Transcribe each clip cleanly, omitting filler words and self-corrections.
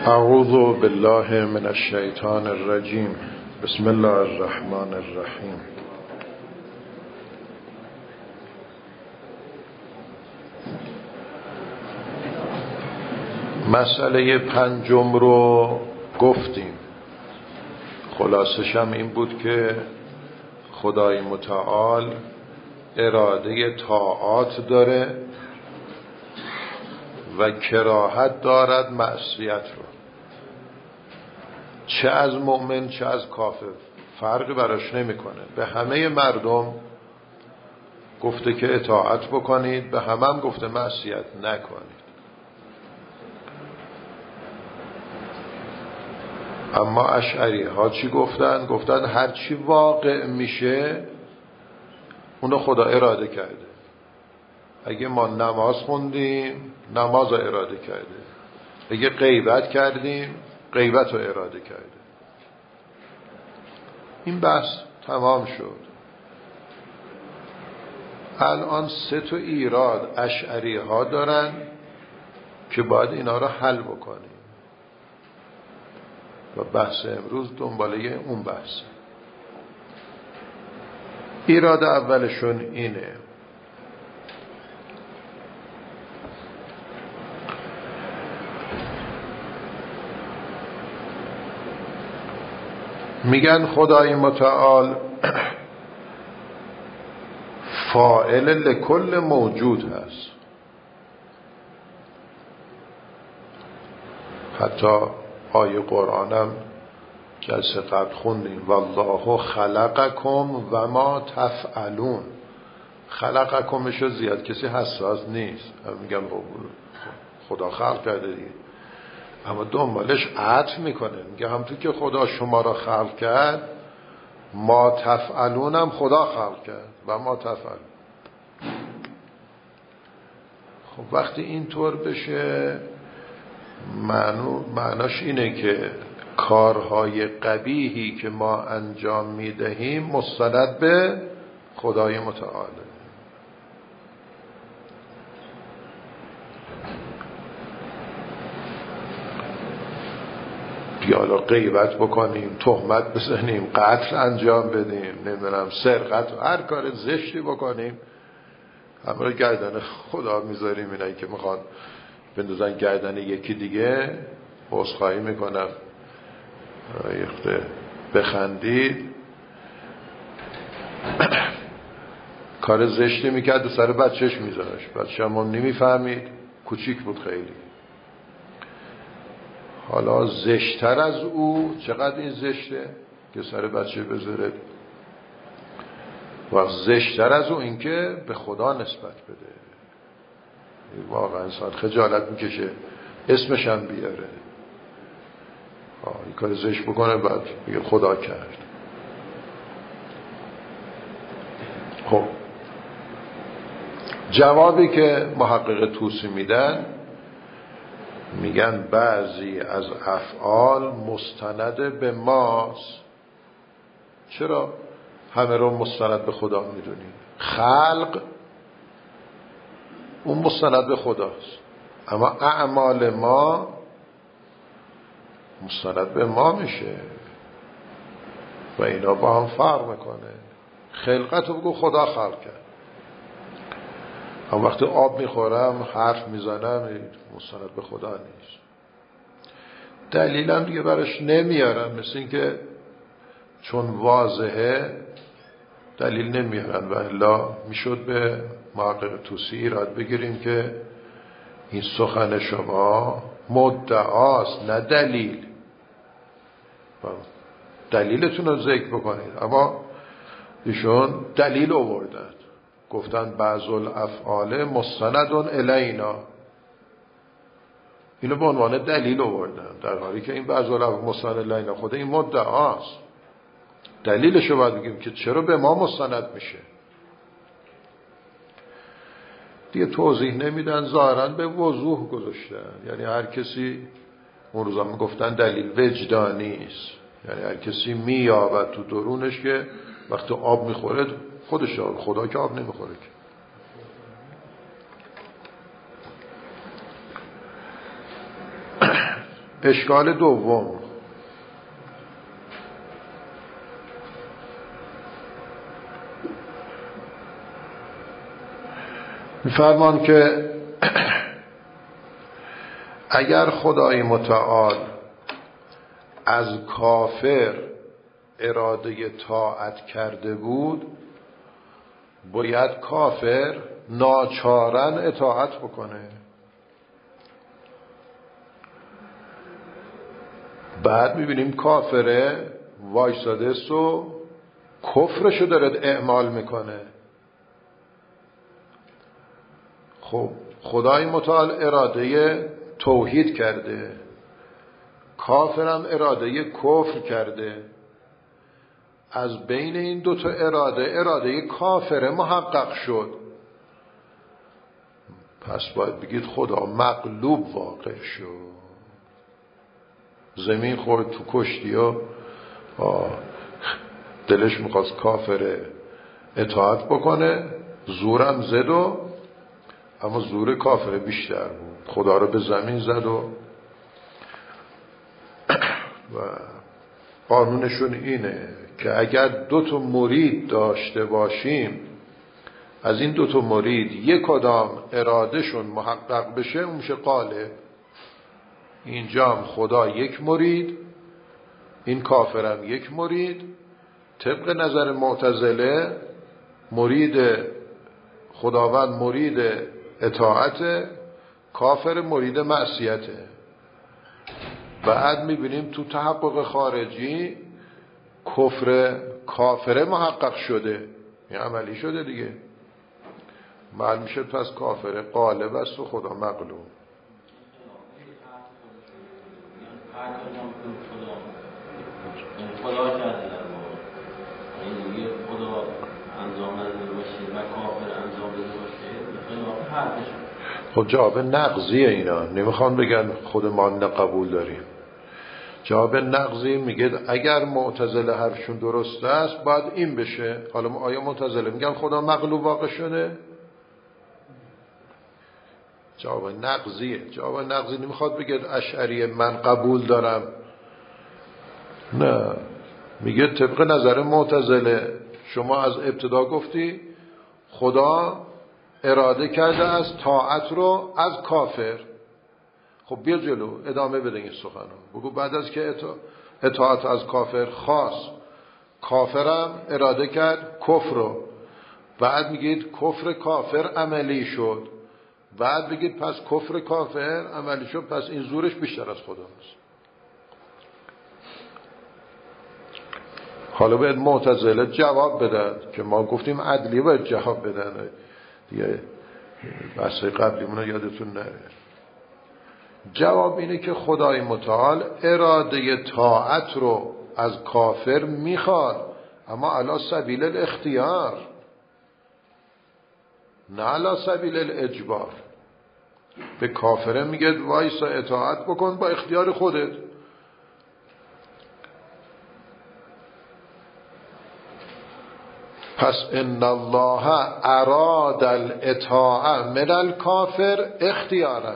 اعوذ بالله من الشیطان الرجیم. بسم الله الرحمن الرحیم. مسئله پنجم رو گفتیم. خلاصش هم این بود که خدای متعال اراده طاعات داره و کراهت دارد معصیت رو، چه از مؤمن چه از کافر فرقی براش نمیکنه. به همه مردم گفته که اطاعت بکنید، به همه هم گفته معصیت نکنید. اما اشعری ها چی گفتن؟ گفتن هر چی واقع میشه اونو خدا اراده کرده. اگه ما نماز خوندیم نماز رو اراده کرده، اگه غیبت کردیم غیبت رو اراده کرده. این بحث تمام شد. الان 3 ایراد اشعری ها دارن که باید اینا رو حل بکنیم و بحث امروز دنباله اون بحث. ایراد اولشون اینه: میگن خدای متعال فاعل لکل موجود هست. حتی آیه قرآنم جلسه قبل خوندیم: والله خلقکم و ما تفعلون. خلقکمشو زیاد کسی حساس نیست، میگن خدا خلق کرده دیگه، اما دنبالش عطف میکنه، میگه همونطور که خدا شما را خلق کرد ما تفعلون هم خدا خلق کرد و ما تفعلون. خب وقتی اینطور بشه معناش اینه که کارهای قبیحی که ما انجام میدهیم مستند به خدای متعال. یا غیبت بکنیم، تهمت بزنیم، قتل انجام بدیم، نمیدونم سرقت، هر کار زشتی بکنیم، همه رو گردن خدا میذاریم. اینایی که میخوان بندازن گردن یکی دیگه عذرخواهی میکنم، بخندید، کار زشتی میکرد و سر بچهش میذارش، بچه هم نمیفهمید، کوچیک بود خیلی. حالا زشتر از او چقدر این زشته که سر بچه بذاره، و زشتر از او اینکه به خدا نسبت بده. واقعا انسان خجالت میکشه اسمش هم بیاره، این کار زشت بکنه بعد میگه خدا کرد. خب جوابی که محقق طوسی میدن، میگن بعضی از افعال مستند به ماست. چرا همه رو مستند به خدا میدونیم؟ خلق اون مستند به خداست، اما اعمال ما مستند به ما میشه و اینا با هم فرق میکنه. خلقت رو بگو خدا خلق کرد، اما وقتی آب میخورم حرف میزنم مستند به خدا نیست. دلیلم دیگه برش نمیارم، مثل این که چون واضحه دلیل نمیارن، و الا میشد به محقق طوسی ایراد بگیریم که این سخن شما مدعاست نه دلیل، دلیلتون رو ذکر بکنید. اما ایشون دلیل آوردن، گفتن بعض الافعال مستند الینا، اینو به عنوان دلیل آوردن، در حالی که این بعض الافعال مستند الینا خود این مدعاست. دلیلشو باید بگیم که چرا به ما مستند میشه. دیگه توضیح نمیدن، ظاهرا به وضوح گذاشتن. یعنی هر کسی، اون روزا میگفتن دلیل وجدانی است، یعنی هر کسی مییابد تو درونش که وقتی آب میخوره خودش آب، خدا که آب نمیخوره که. اشکال دوم، می‌فرمان که اگر خدای متعال از کافر اراده طاعت کرده بود، باید کافر ناچارن اطاعت بکنه. بعد میبینیم کافره وایساده است و کفرشو داره اعمال میکنه. خب خدای متعال اراده توحید کرده، کافرم اراده کفر کرده. از بین این دوتا اراده کافر محقق شد. پس باید بگید خدا مغلوب واقع شد. زمین خورد تو کشتی و دلش میخواست کافر اطاعت بکنه، زورم زد و اما زور کافر بیشتر بود، خدا رو به زمین زد و قانونشون اینه که اگر دو تا مرید داشته باشیم، از این دو تا مرید یک کدام ارادهشون محقق بشه اون میشه قالب. اینجا هم خدا یک مرید، این کافرم یک مرید. طبق نظر معتزله مرید خداوند مرید اطاعت، کافر مرید معصیته. بعد میبینیم تو تحقق خارجی کافر محقق شده، این عملی شده دیگه. معلوم میشه پس کافر قالب است و خدا مغلوب. خدا کرده در واقع این دیگه خدا انجام نده باشه و کافر انجام بده باشه خلاف حرفش. خب جواب نقضیه اینا، نمیخوان بگن خود ما نقبول داریم. جواب نقضی میگه اگر معتزله حرفشون درسته است باید این بشه. حالا آیا معتزله میگن خدا مغلوب واقع شده؟ جواب نقضیه. جواب نقضی نمیخواد بگه اشعری من قبول دارم، نه، میگه طبق نظر معتزله شما از ابتدا گفتی خدا اراده کرده از طاعت رو از کافر. خب بیا جلو ادامه بده این سخنو، بگو بعد از که اطاعت از کافر خواست، کافرم اراده کرد کفر رو، بعد میگید کفر کافر عملی شد، بعد بگید پس کفر کافر عملی شد، پس این زورش بیشتر از خداست. حالا باید معتزله جواب بدن که ما گفتیم عدلی باید جواب بدن دیگه، بحث قبلیمون یادتون نره. جواب اینه که خدای متعال اراده طاعت رو از کافر میخواد، اما علی سبیل الاختیار نه علی سبیل الاجبار. به کافره میگه وایسا اطاعت بکن با اختیار خودت. پس ان الله اراد الاطاعه من الکافر اختیارا،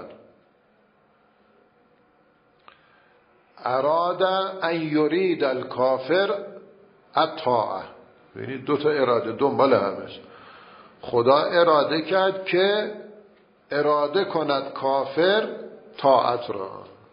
اراد ان یرید الکافر الطاعه. ببینید دو تا اراده دنبال همش. خدا اراده کرد که اراده کند کافر طاعت را،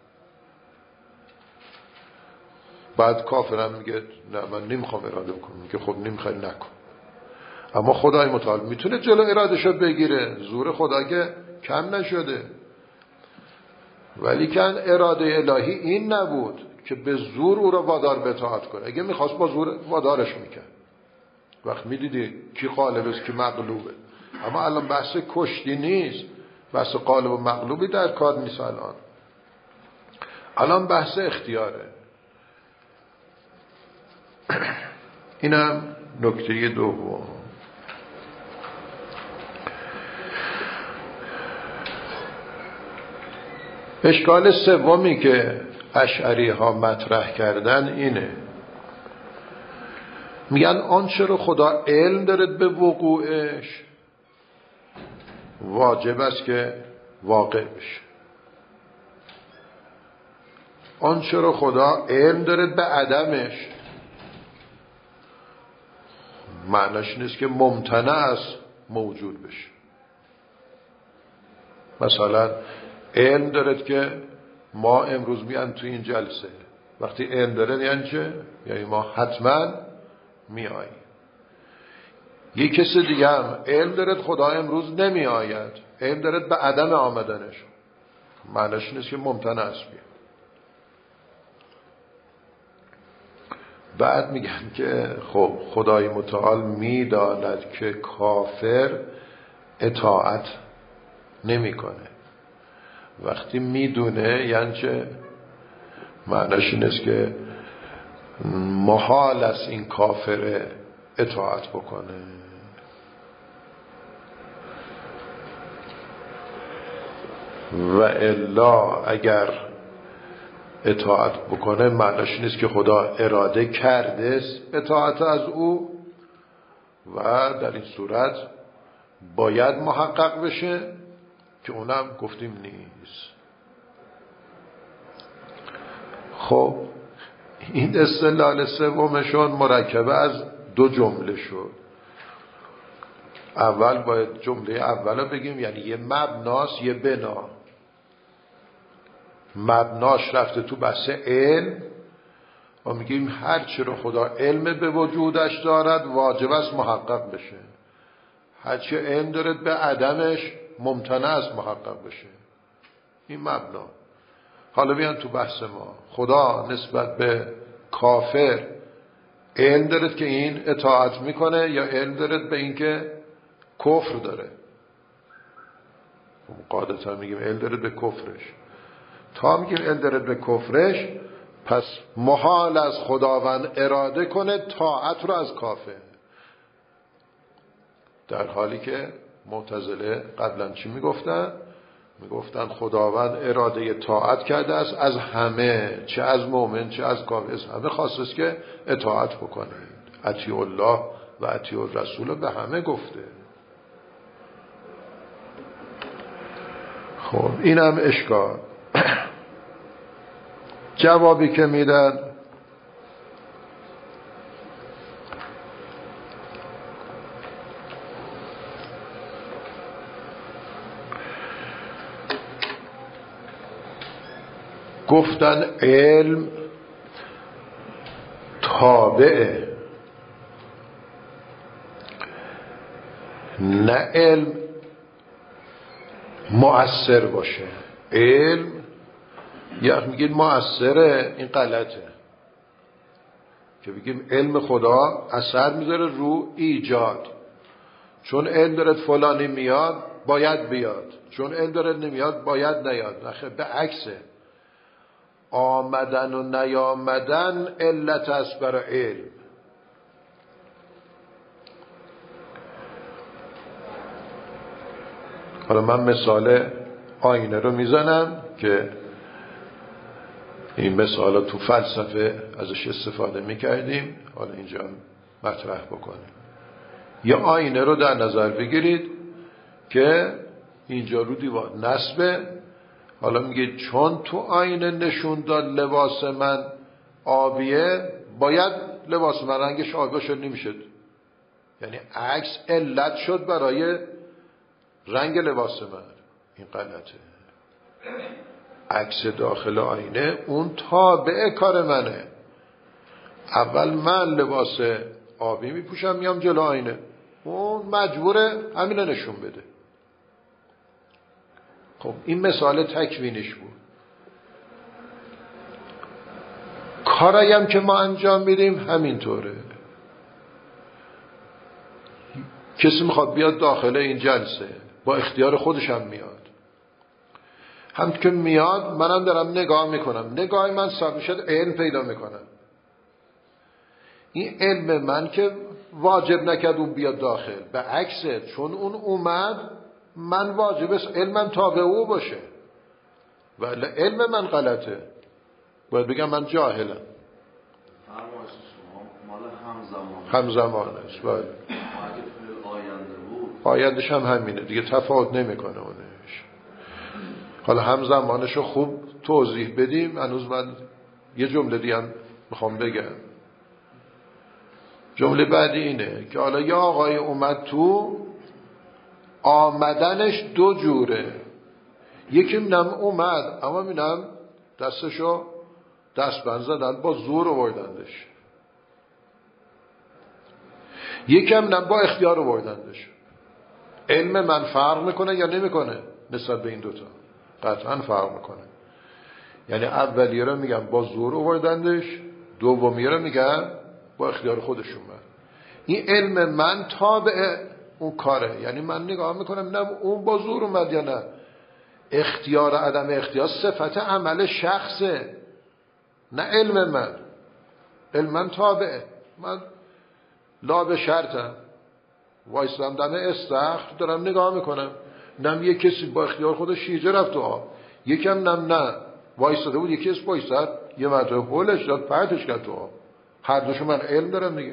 بعد کافرم میگه نه من نمیخوام اراده کنم، میگه خب نمیخوای نکن. اما خدای متعال میتونه جلو ارادهشو بگیره، زور خدا که کم نشده. ولی کن اراده الهی این نبود که به زور او را وادار به اطاعت کنه. اگه میخواست با زور وادارش میکرد، وقت میدیدی کی غالب است کی مغلوبه. اما الان بحث کشتی نیست، بحث غالب و مغلوبی در کار نیست. الان بحث اختیاره. اینم نکته دوم. اشکال سومی که اشعری ها مطرح کردن اینه، میگن آنچه رو خدا علم دارد به وقوعش واجب است که واقع بشه. آنچه رو خدا علم داره به عدمش، معناش نیست که ممتنع است موجود بشه. مثلا علم دارد که ما امروز میان تو این جلسه، وقتی علم داره یعنی چه؟ یعنی ما حتما میاییم. یک کسی دیگه هم علم دارد خدا امروز نمی آید، علم دارد به عدم آمدنش، معناش نیست که ممتنع است بیاد. بعد میگن که خب خدای متعال میداند که کافر اطاعت نمیکنه. وقتی میدونه یعنی چه؟ معناش این است که محال است این کافر اطاعت بکنه. و الا اگر اطاعت بکنه معناش نیست که خدا اراده کرده است اطاعت از او، و در این صورت باید محقق بشه که اونم گفتیم نیست. خب این استدلال سومشون مرکبه از دو جمله شد. اول باید جمله اول رو بگیم، یعنی یه مبناست یه بنا. مبناش رفته تو بحث علم و میگیم هر چی رو خدا علم به وجودش دارد واجب است محقق بشه، هر چی علم دارد به عدمش ممتنع است محقق بشه. این مبنا. حالا بیان تو بحث ما، خدا نسبت به کافر علم دارد که این اطاعت میکنه یا علم دارد به این که کفر داره؟ قاعدتا میگیم علم دارد به کفرش. تا میگیم علم دارد به کفرش، پس محال از خداوند اراده کنه طاعت رو از کافر، در حالی که معتزله قبلا چی میگفتن؟ میگفتن خداوند اراده طاعت کرده است از همه، چه از مؤمن چه از کافر، از همه خواسته است که اطاعت بکنید. اطیعوا الله و اطیعوا الرسول به همه گفته. خب این هم اشکال. جوابی که میدن گفتن علم تابعه، نه علم مؤثر باشه. علم یا میگید مؤثره، این غلطه که بگیم علم خدا اثر میذاره رو ایجاد. چون علم دارد فلانی میاد باید بیاد، چون علم دارد نمیاد باید نیاد. نخیر، به عکسه. آمدن و نیامدن علت است برای علم. حالا من مثال آینه رو میزنم که این مثال تو فلسفه ازش استفاده میکردیم، حالا اینجا مطرح بکنیم. یه آینه رو در نظر بگیرید که اینجا رو دیوار نصبه. حالا میگه چون تو آینه نشون داد لباس من آبیه، باید لباس من رنگش آبی باشه، نمیشد. یعنی عکس علت شد برای رنگ لباس من. این غلطه. عکس داخل آینه اون تابع کار منه. اول من لباس آبی میپوشم میام جلو آینه، اون مجبوره همینه نشون بده. خب این مثال تکوینش بود. کارایی هم که ما انجام میدیم همینطوره. کسی میخواد بیاد داخل این جلسه با اختیار خودش هم میاد. هم که میاد منم دارم نگاه میکنم، نگاه من صاحب شد علم پیدا میکنم. این علم من که واجب نکرد اون بیاد داخل، به عکسه چون اون اومد من واجب است علمم تابع او باشه، ولی علم من غلطه، باید بگم من جاهلم. همزمان است. باید آیندش هم همینه دیگه، تفاوت نمیکنه اونش. حالا همزمانشو خوب توضیح بدیم. هنوز من یه جمله دیگه هم میخوام بگم. جمله بعدی اینه که حالا یه آقای اومد تو، آمدنش دو جوره. یکی منم اومد اما منم دستشو دستبند زدن، با زور آوردندش. یکم منم با اختیار آوردندش. علم من فرق میکنه یا نمیکنه نسبت به این دوتا؟ قطعا فرق میکنه. یعنی اولیه رو میگم با زور آوردندش، دومیه رو میگم با اختیار خودشون من. این علم من تابع اون کاره. یعنی من نگاه میکنم نه اون با زور اومد یا نه. اختیار عدم اختیار صفت عمل شخصه، نه علم من. علم من تابعه. من لا به شرطم وایسلام دم استخر دارم نگاه میکنم، نم یک کسی با اختیار خودش شیجه رفت تو آب، یکم نم نه وایساده بود یکی کسی وایساد یه مرتبه هولش داد پرتش کرد تو آب. هر دوشو من علم دارم دیگه.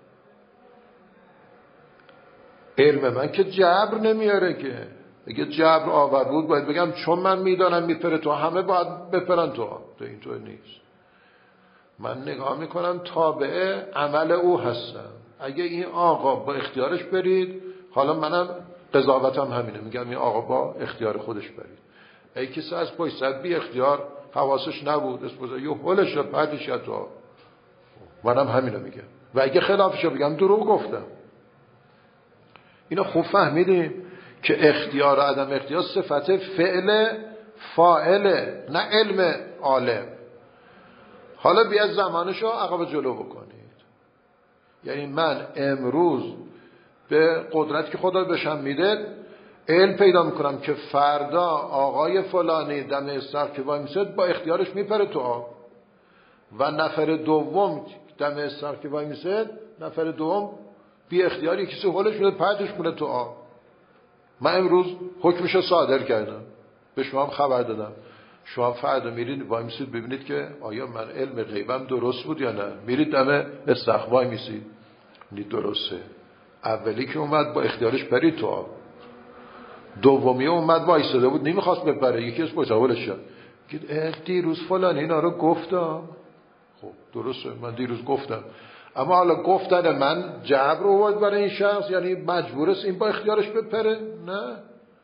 علم من که جبر نمیاره که. اگه جبر آور بود باید بگم چون من میدانم میپره تو همه باید بپرن تو آب. تو اینطور نیست. من نگاه میکنم تابع عمل او هستم. اگه این آقا با اختیارش برید، حالا منم قضاوتم همینه، میگم این آقا با اختیار خودش برید. ای کسی از پشت سر بی اختیار حواسش نبود اسپوزه یه هولش رو پردش کرد تو، منم همینو میگم. و اگه خلافشو بگم دروغ گفتم. اینو خوب فهمیدیم که اختیار و عدم اختیار صفت فعل فاعله، نه علم عالم. حالا بیا زمانشو عقب جلو بکنید. یعنی من امروز به قدرت که خدا بشم میده علم پیدا میکنم که فردا آقای فلانی دم استخر که وای میسد با اختیارش میپره تو آب، و نفر دوم دم استخر که وای میسد نفر دوم بی اختیاری کسی هولش میده پرتش کنه تو آب. من امروز حکمشو صادر کردم، به شما هم خبر دادم. شما فردا میرید وای میسید ببینید که آیا من علم غیبم درست بود یا نه. میرید دم استخر وای میسید این درسته. اولی که اومد با اختیارش پرید تو آب، دومی اومد وایساده بود نمیخواست بپره، یکی از پشتاولش شد دیروز فلان اینا رو گفتم. خب درسته من دیروز گفتم، اما حالا گفتن من جبر آورد برای این شخص، یعنی مجبور است این با اختیارش بپره؟ نه،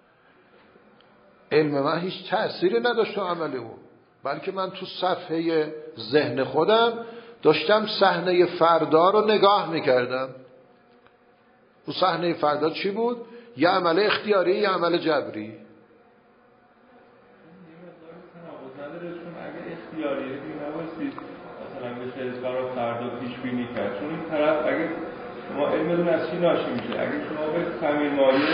علم من هیچ تأثیری نداشت تو عمل او، بلکه من تو صفحه ذهن خودم داشتم صحنه فردا رو نگاه میکردم. تو صحنه فردا چی بود؟ یه عمل اختیاری یه عمل جبری. اگه اختیاری نباشید مثلا بشه برای فردا پیش بینی کرد، چون این طرف اگه شما علمتون از چی ناشی میشه؟ اگه شما به تامین مالیه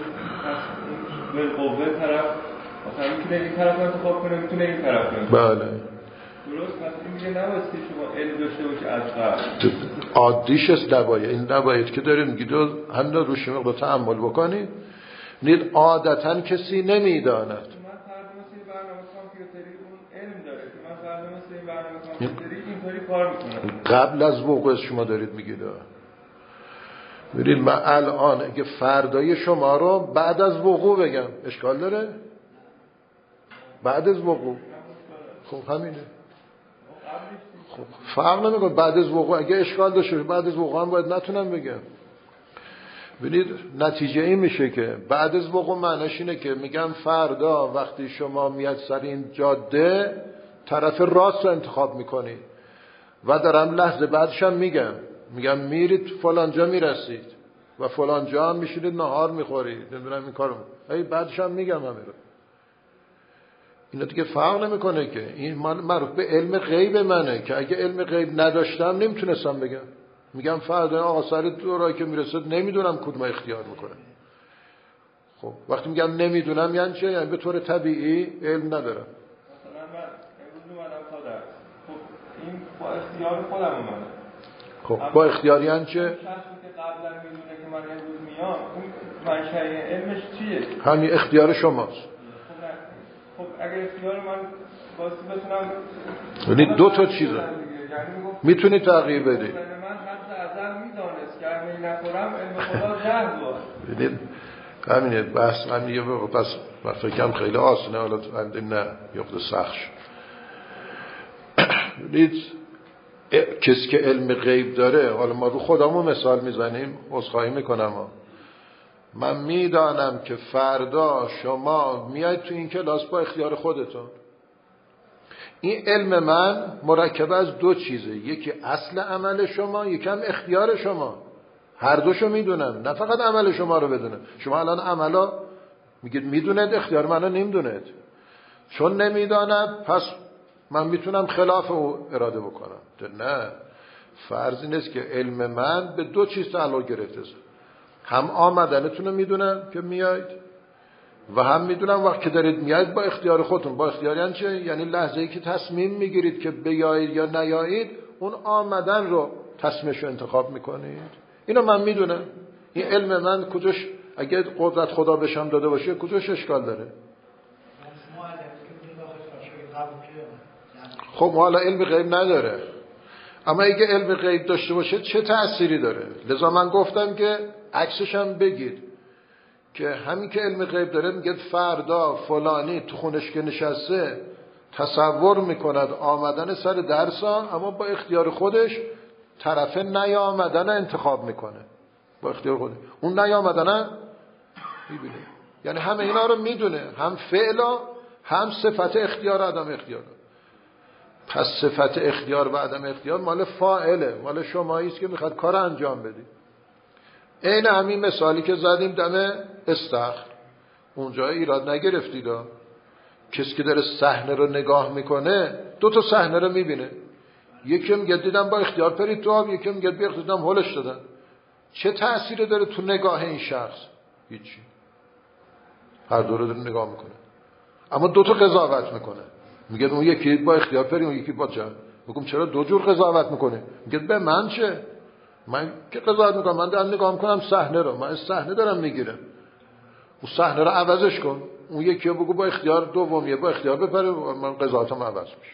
به قوه طرف مثلا میتونه این طرف انتخاب کنه، میتونه این طرف انتخاب کنه. بله درست. پس این میگه نباید که شما علم داشته باشی از قبل. عادیش است نباید. این نباید که داریم میگید همین رو روش مقدار تأمل بکنید. نید عادتا کسی نمیداند. من فرض مثل برنامه کامپیوتری اون علم داره که من فرض مثل این برنامه کامپیوتری اینطوری کار میکنم. قبل از وقوع شما دارید میگید. ببینید من الان اگه فردای شما رو بعد از وقوع بگم اشکال داره؟ بعد از وقوع خب همینه. خب فرق نمیکنه بعد از وقوع. اگه اشکال داشته بعد از وقوع هم باید نتونم بگم. ببینید نتیجه این میشه که بعد از وقوع معناش اینه که میگم فردا وقتی شما میاد سر این جاده طرف راست رو انتخاب میکنید و دارم لحظه بعدش هم میگم میرید فلان جا میرسید و فلان جا هم میشینید نهار میخورید، نمیدونم این کارو بعدش هم میگم همه رو. اینا دیگه فرق نمیکنه که این مربوط به علم غیب منه که اگه علم غیب نداشتم نمیتونستم بگم. میگم فردا آقا سر دورایی که میرسد نمیدونم کدوم اختیار میکنه. خب وقتی میگم نمیدونم یعنی چه؟ یعنی به طور طبیعی علم ندارم. مثلا من امروز اومدم تا درس، خب این با اختیار خودم اومدم. خب با اختیار یعنی چه؟ شخصی که قبلا میدونه که من امروز میام اون منشأ علمش چیه؟ همین اختیار شماست. خب اگه اختیار من واسه بتونم یعنی دو تا چیزه میتونی تغییر بدی. من حد ازل میدانست که اگه نخورم علم خدا 10 بار. ببین همینه بحث من یه پس من فکرم خیلی آسونه، حالا نه یخد سخش. ببینید کسی که علم غیب داره، حالا ما رو خودمون مثال میزنیم، عذرخواهی میکنم، من میدانم که فردا شما میاید تو این کلاس با اختیار خودتون. این علم من مرکب از دو چیزه، یکی اصل عمل شما، یکی هم اختیار شما. هر دوشو میدونم، نه فقط عمل شما رو بدونم. شما الان عملا میگید میدونید، اختیار منو نمیدونید. چون نمیدانم پس من میتونم خلاف او اراده بکنم. نه، فرض این است که علم من به دو چیز تعلق گرفته است. هم آمدنتون رو میدونم که میاید، و هم میدونم وقت که دارید میاید با اختیار خودتون. با اختیار یعنی چه؟ یعنی لحظه‌ای که تصمیم میگیرید که بیایید یا نیایید، اون آمدن رو تصمیمش رو انتخاب میکنید. اینو من میدونم. این علم من کجاش، اگه قدرت خدا بشم داده باشه، کجاش اشکال داره؟ خب ما حالا علم غیب نداره، اما اگه علم غیب داشته باشه چه تأثیری داره؟ لذا من گفتم که عکسش هم بگید، که همین که علم غیب داره میگه فردا فلانی تو خونش که نشسته تصور میکند آمدن سر درسا، اما با اختیار خودش طرف نیامدن انتخاب میکنه. با اختیار خودش اون نیامدن میبینه، یعنی همه اینا رو میدونه، هم فعلا هم صفت اختیار عدم اختیار. پس صفت اختیار و عدم اختیار مال فاعله، مال شماییست که میخواد کار انجام بدی. این همین مثالی که زدیم دم استخر، اونجا ایراد نگرفتید. کسی که داره صحنه رو نگاه میکنه دو تا صحنه رو میبینه، یکی میگه دیدم با اختیار پرید تو آب، یکی میگه بیا دیدم هولش دادن. چه تأثیری داره تو نگاه این شخص؟ هیچی. هر دو رو داره نگاه میکنه، اما دو تا قضاوت میکنه. میگه اون یکی با اختیار پرید، اون یکی با جان. میگم چرا دو جور قضاوت میکنه؟ میگه به من چه؟ من که قضاوت میکنم، من دارم نگاه میکنم صحنه رو، من صحنه دارم میگیرم. اون صحنه رو عوضش کن. اون یکی رو بگو با اختیار دومیه، با اختیار بپره، من قضاوتم عوض میشه.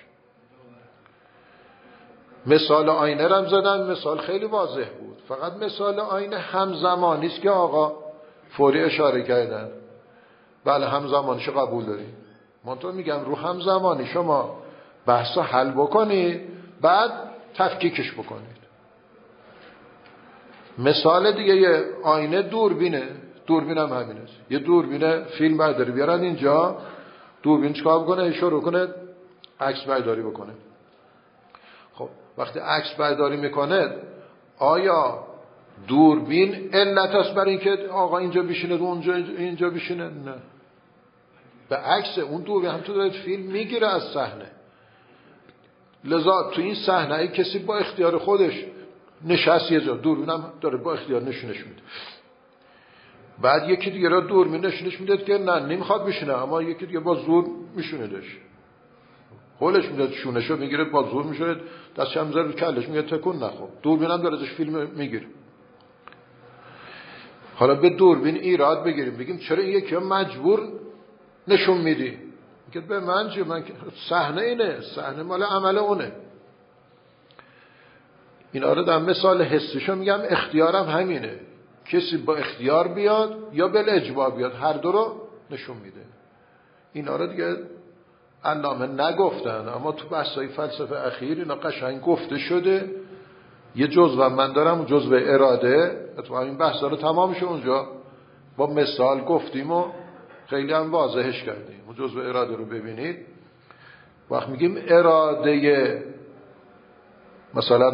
مثال آینه رو هم زدم، مثال خیلی واضح بود. فقط مثال آینه همزمانی است که آقا فوری اشاره کردن. بله همزمانیشو قبول داریم. من تو میگم رو همزمانی شما بحثا حل بکنید، بعد تفکیکش بکنید. مثال دیگه یه آینه دوربینه. دوربین هم همین است. یه دوربینه فیلم برداری بیارن اینجا، دوربین چیکار بکنه؟ شروع کنه عکس برداری بکنه. خب وقتی عکس برداری میکنه، آیا دوربین علت است برای اینکه آقا اینجا بشینه اونجا اینجا بشینه؟ نه، به عکس اون دوربین هم تو داره فیلم میگیره از صحنه. لذا تو این صحنه ای کسی با اختیار خودش نشست یه جا، دوربین هم داره با اختیار نشونش میده. بعد یکی دیگه را دوربین نشونش میده که نه نمیخواد بشینه، اما یکی دیگه با زور میشوندش، هولش میده، شونشو میگیره با زور میشونه، دستش هم میذاره رو کلش، میگه تکون نخور. دوربین هم داره ازش فیلم میگیره. حالا به دوربین ایراد بگیریم، بگیم چرا این یکی مجبور نشون میدی؟ میگه به من چه؟ من صحنه اینه، صحنه مال عمل اونه. اینا رو در مثال حسیشو میگم. اختیارم همینه، کسی با اختیار بیاد یا بل اجبار بیاد، هر دو رو نشون میده. اینا رو دیگه علامه نگفتن، اما تو بحثای فلسفه اخیر اینا قشنگ گفته شده. یه جزوه من دارم، جزوه اراده، اتفاقا این بحثا رو تمام شد اونجا با مثال گفتیم و خیلی هم واضحش کردیم. اون جزوه اراده رو ببینید. وقت میگیم اراده مثلا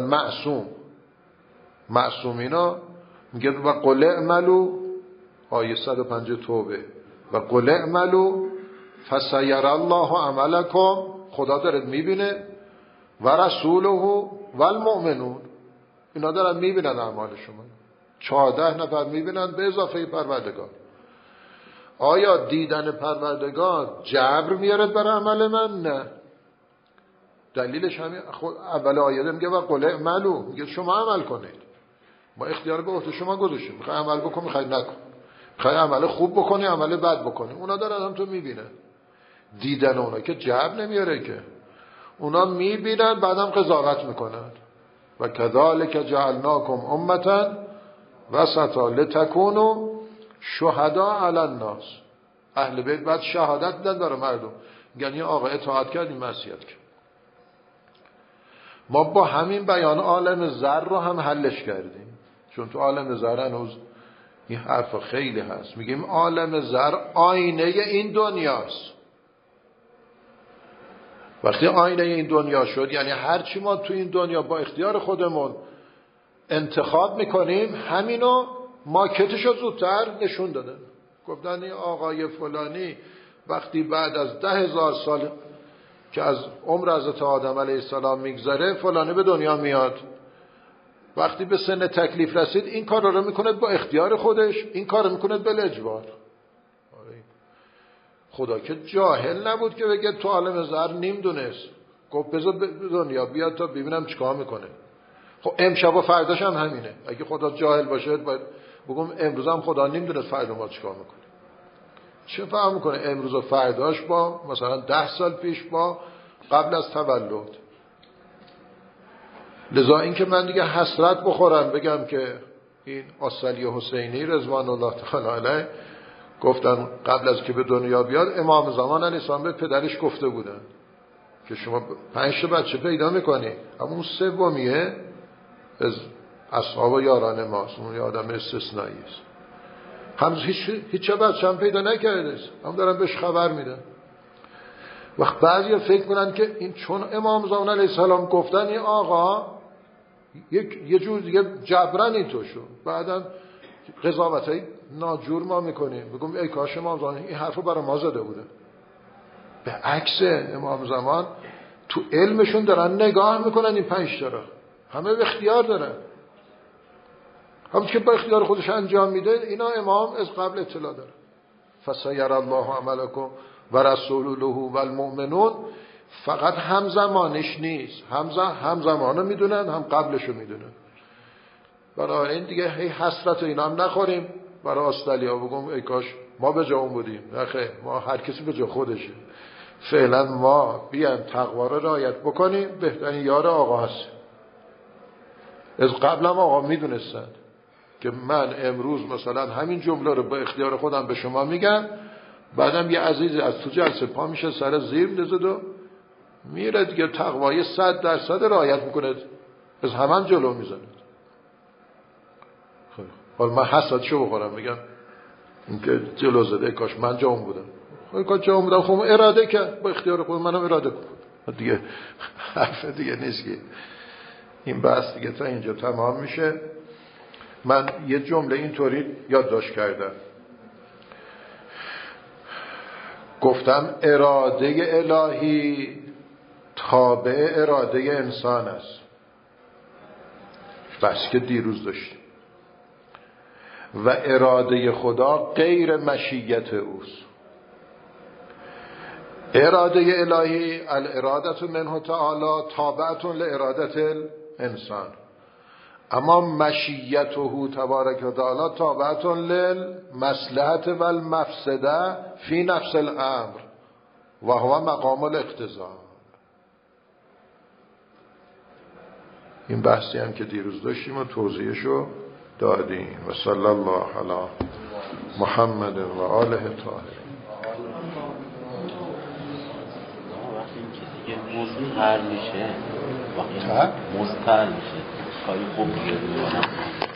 معصومینا میگه و قل اعملوا، آیه 105 توبه، و قل اعملوا فسیر الله عملکم، خدا داره میبینه، و رسوله و المؤمنون، اینا دارن میبینن اعمال شما. 14 نفر میبینن به اضافه پروردگار. آیا دیدن پروردگار جبر میارد برای عمل من؟ نه. دلیلش همین خود اول آیه میگه و قل اعملوا، میگه شما عمل کنید، ما اختیار به عهده شما گذاشتیم، میخوای عمل بکن میخوای نکن، میخوای عمل خوب بکنی عمل بد بکنی. اونا دارن هم تو میبینن. دیدن اونا که جبر نمیاره، که اونا میبینن بعدم قضاوت میکنن. و کذالک جعلناکم امة وسطا لتکونوا شهداء علی الناس. اهل بیت بعد شهادت میدن برای مردم، یعنی آقا اطاعت کردیم معصیت کرد. ما با همین بیان عالم ذر رو هم حلش کردیم، چون تو عالم ذر هنوز این حرف خیلی هست. میگیم عالم ذر آینه این دنیاست. وقتی آینه این دنیا شد، یعنی هرچی ما تو این دنیا با اختیار خودمون انتخاب میکنیم، همینو ماکتشو زودتر نشون دادن. گفتن این آقای فلانی وقتی بعد از 10,000 سال که از عمر حضرت آدم علیه السلام میگذره، فلانی به دنیا میاد، وقتی به سن تکلیف رسید این کار رو میکند با اختیار خودش، این کار رو میکند به اجبار. خدا که جاهل نبود که بگه تو عالم ذر نیم دونست، گفت بذار به دنیا بیاد تا ببینم چیکار میکنه. خب امشب و فرداش هم همینه. اگه خدا جاهل باشه باید بگم امروز هم خدا نیم دونست فردا ما چیکار میکنه. چه فهم میکنه امروز و فرداش با مثلا 10 سال پیش با قبل از تولد. لذا این که من دیگه حسرت بخورم بگم که این آصلی حسینی رضوان الله تعالی علیه گفتن قبل از که به دنیا بیاد امام زمان علیه السلام به پدرش گفته بودن که شما 5 بچه پیدا میکنی، اما اون سومیه از اصحاب و یاران ماست، اون یه آدم استثنایی است. هم هیچ بچه هم پیدا نکرده است، هم دارن بهش خبر میدن. وقت بعضی فکر کنن که این چون امام زمان علیه السلام گفتن این آقا یه جور دیگه جبران این تو شد، بعدا قضاوتای ناجور ما میکنیم، بگم ای کاش امام زمان این حرفو برای ما زده بوده. به عکس امام زمان تو علمشون دارن نگاه میکنن این 5 تا را، همه به اختیار دارن، همون که با اختیار خودش انجام میده. اینا امام از قبل اطلاع داره. فسیر الله عملکم و رسوله و المؤمنون، فقط همزمانش نیست، همزمانو میدونن هم قبلشو میدونن. برای این دیگه هی حسرت اینا هم نخوریم برای آستالیا بگم ای کاش ما به جا اون بودیم. نخیر، ما هر کسی به جا خودشه. فعلا ما بیان تقوا رو رعایت بکنیم، بهترین یار آقا هست. از قبل هم آقا میدونستن که من امروز مثلا همین جمله رو با اختیار خودم به شما میگم، بعدم یه عزیزی از تو جلسه پا میشه سر زیر میزد و میره دیگه تقوای 100% رعایت میکنه، از همان جلو میزنه. خب حالا من حسادشو بخورم میگم اینکه جلو زده کاش من جام بودم. خب کاش جام بودم، خب اراده کرد با اختیار خودم، منم اراده کنم دیگه. حرف دیگه نیست که این بحث دیگه تا اینجا تمام میشه. من یه جمله اینطوری یادداشت کردم، گفتم اراده الهی تابع اراده انسان است. بس که دیروز داشتیم. و اراده خدا غیر مشیت اوست. اراده الهی الارادة منه تعالی تابعة لارادة الانسان، اما مشیته تبارک و تعالی تابعة للمصلحة والمفسده فی نفس الامر و هو مقام الاقتضاء. این بحثی هم که دیروز داشتیم و توضیحشو دادیم. و صلی الله علی محمد و آله طاهرین. وقتی این کسی که موضوع هر میشه، وقتی مستر میشه، کاری خوب میگه